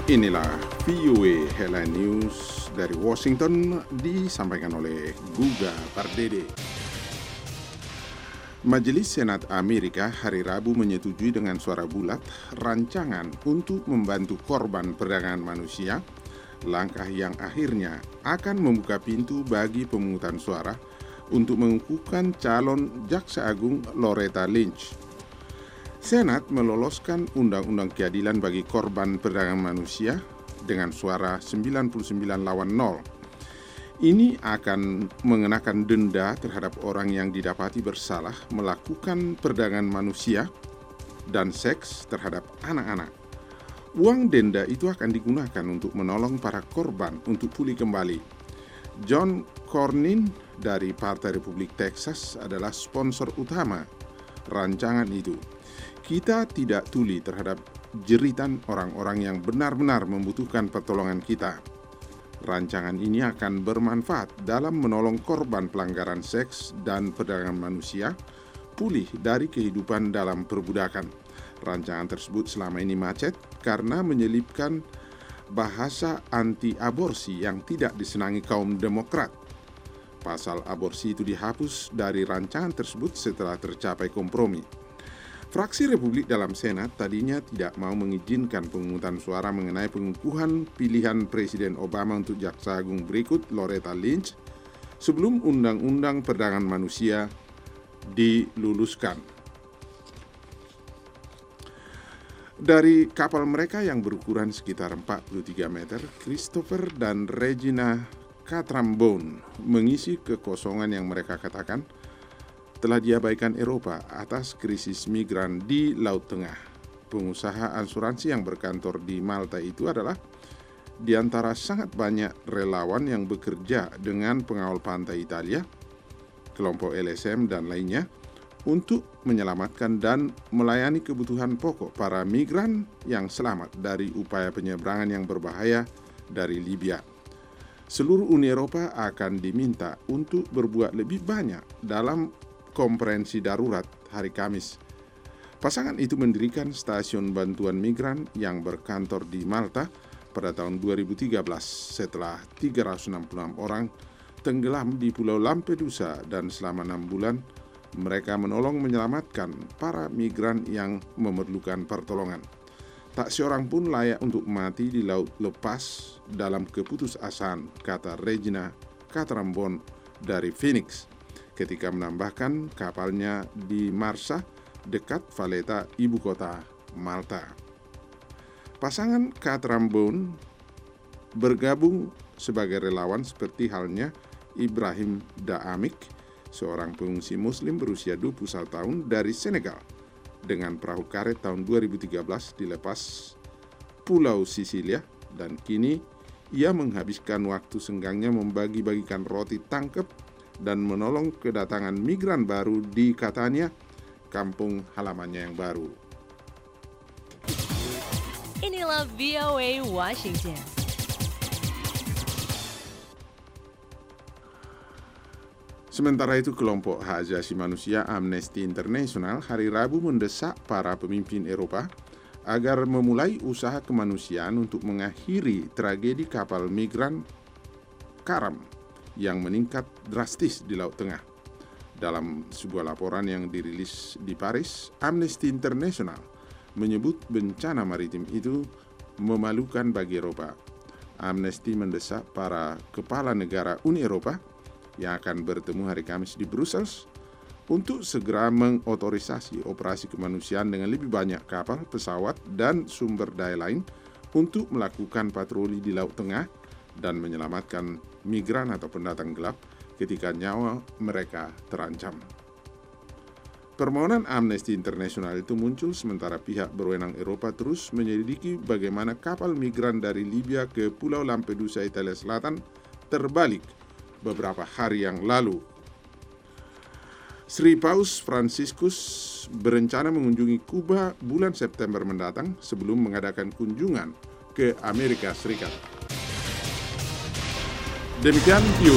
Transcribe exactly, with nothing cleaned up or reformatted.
Inilah V O A Headline News dari Washington disampaikan oleh Guga Pardede. Majelis Senat Amerika hari Rabu menyetujui dengan suara bulat rancangan untuk membantu korban perdagangan manusia, langkah yang akhirnya akan membuka pintu bagi pemungutan suara untuk mengukuhkan calon Jaksa Agung Loretta Lynch. Senat meloloskan Undang-Undang Keadilan bagi Korban Perdagangan Manusia dengan suara sembilan puluh sembilan lawan nol. Ini akan mengenakan denda terhadap orang yang didapati bersalah melakukan perdagangan manusia dan seks terhadap anak-anak. Uang denda itu akan digunakan untuk menolong para korban untuk pulih kembali. John Cornyn dari Partai Republik Texas adalah sponsor utama rancangan itu. Kita tidak tuli terhadap jeritan orang-orang yang benar-benar membutuhkan pertolongan kita. Rancangan ini akan bermanfaat dalam menolong korban pelanggaran seks dan perdagangan manusia pulih dari kehidupan dalam perbudakan. Rancangan tersebut selama ini macet karena menyelipkan bahasa anti-aborsi yang tidak disenangi kaum Demokrat. Pasal aborsi itu dihapus dari rancangan tersebut setelah tercapai kompromi. Fraksi Republik dalam Senat tadinya tidak mau mengizinkan pemungutan suara mengenai pengukuhan pilihan Presiden Obama untuk Jaksa Agung berikut Loretta Lynch sebelum Undang-Undang Perdagangan Manusia diluluskan. Dari kapal mereka yang berukuran sekitar empat puluh tiga meter, Christopher dan Regina Catrambone mengisi kekosongan yang mereka katakan telah diabaikan Eropa atas krisis migran di Laut Tengah. Pengusaha asuransi yang berkantor di Malta itu adalah di antara sangat banyak relawan yang bekerja dengan pengawal pantai Italia, kelompok L S M dan lainnya untuk menyelamatkan dan melayani kebutuhan pokok para migran yang selamat dari upaya penyeberangan yang berbahaya dari Libya. Seluruh Uni Eropa akan diminta untuk berbuat lebih banyak dalam konferensi darurat hari Kamis. Pasangan itu mendirikan stasiun bantuan migran yang berkantor di Malta pada tahun dua ribu tiga belas setelah tiga ratus enam puluh enam orang tenggelam di Pulau Lampedusa dan selama enam bulan mereka menolong menyelamatkan para migran yang memerlukan pertolongan. Tak seorang pun layak untuk mati di laut lepas dalam keputusasaan, kata Regina Catrambone dari Phoenix ketika menambahkan kapalnya di Marsa dekat Valletta, ibu kota Malta. Pasangan Catrambone bergabung sebagai relawan seperti halnya Ibrahim Daamik, seorang pengungsi muslim berusia dua puluh satu tahun dari Senegal. Dengan perahu karet tahun dua ribu tiga belas dilepas Pulau Sisilia dan kini ia menghabiskan waktu senggangnya membagi-bagikan roti tangkep dan menolong kedatangan migran baru di Catania, kampung halamannya yang baru. Inilah V O A Washington. Sementara itu, kelompok hak asasi manusia Amnesty International hari Rabu mendesak para pemimpin Eropa agar memulai usaha kemanusiaan untuk mengakhiri tragedi kapal migran karam yang meningkat drastis di Laut Tengah. Dalam sebuah laporan yang dirilis di Paris, Amnesty International menyebut bencana maritim itu memalukan bagi Eropa. Amnesty mendesak para kepala negara Uni Eropa yang akan bertemu hari Kamis di Brussels untuk segera mengotorisasi operasi kemanusiaan dengan lebih banyak kapal, pesawat, dan sumber daya lain untuk melakukan patroli di Laut Tengah dan menyelamatkan migran atau pendatang gelap ketika nyawa mereka terancam. Permohonan Amnesty International itu muncul sementara pihak berwenang Eropa terus menyelidiki bagaimana kapal migran dari Libya ke Pulau Lampedusa, Italia Selatan terbalik beberapa hari yang lalu. Sri Paus Franciscus berencana mengunjungi Kuba bulan September mendatang sebelum mengadakan kunjungan ke Amerika Serikat. Demikian